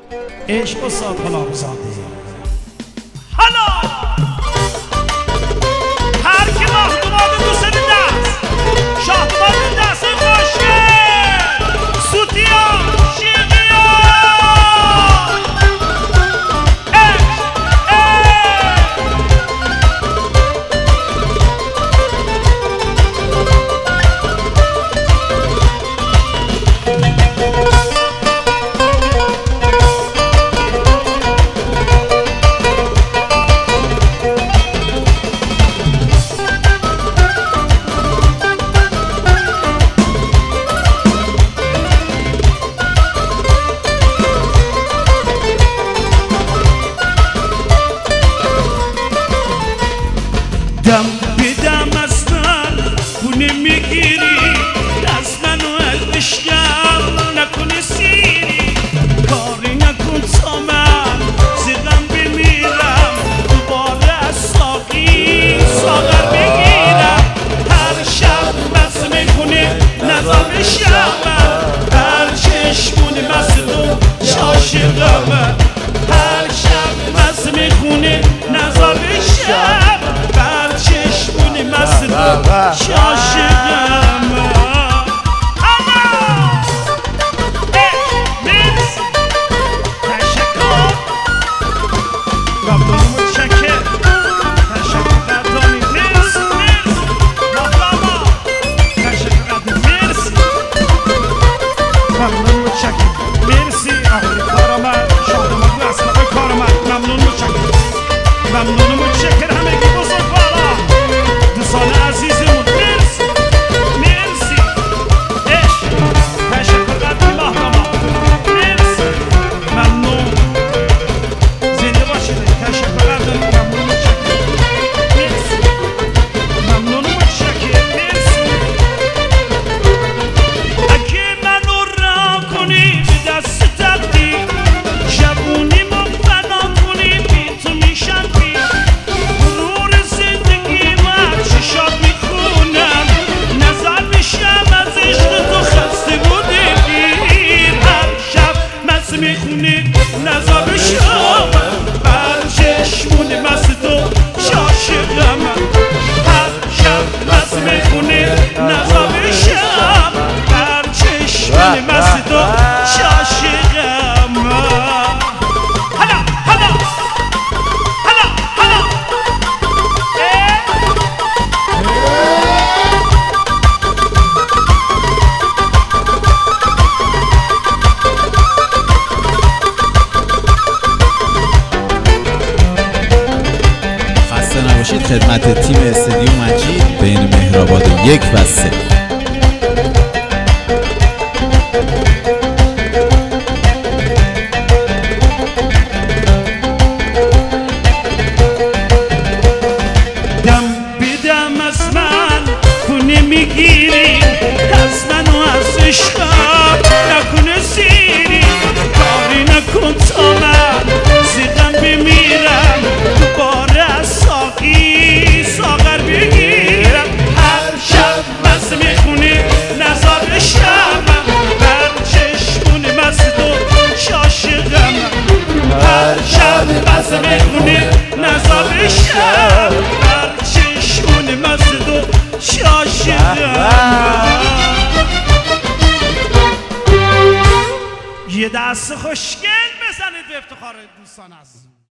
عشق استاد غلامزاده. حالا هر کی مخدومات دوست دست شاهدوات دست خوشه سوتیا شیقیا دم بدم از من خونه میگیری از منو از عشقم نکنی سیری کاری نکن تا من زیغم بمیرم دوباره از ساغر بگیرم هر شب بس میکنه نظر بشم هر چشمون مست تو شاشقم هر شب بس میخونه نظر بشم شاشقم تشکر ممنون متشکر تشکر قدامی مرسی مطلبا تشکر قدامی مرسی ممنون متشکر مرسی آقای کارآمد شادمان گوست آقای کارآمد ممنون متشکر ممنون متشکر همگی بزرگوارا دوستان عزیزمون مرسی مرسی عشق تشکر قدری محترم مرسی ممنون زنده باشید تشکر قدری ممنون متشکر مرسی ممنون متشکر مرسی اگه منو رها کنی به دست تقدیر شبونی ما فنا کنی بی تو میشم بی غرور زندگی من شاد میخونم نظر میشم از عشق تو خسته بوده گیر هر شب مست میخونه نظر بشم هر چشمون مست تو شاشقم هر شب مست میخونه نظر بشم هر چشمون مست تو شاشقم حالا حالا حالا حالا خسته نباشید خدمت تیم استادیوم مجید بین مهرآباد 1 و 3. دم بدم از من خونه میگیری از منو از عشقم نکنه سیری کاری نکن تا من زیغم بمیرم دوباره از ساغر بگیرم هر شب مست میخونه نظر بشم هر چشمون مست تو شاشقم هر شب مست میخونه نظر بشم هر چشمون مست تو شاشقم یه دست خوشگل بزنید به افتخار دوستان عزیز.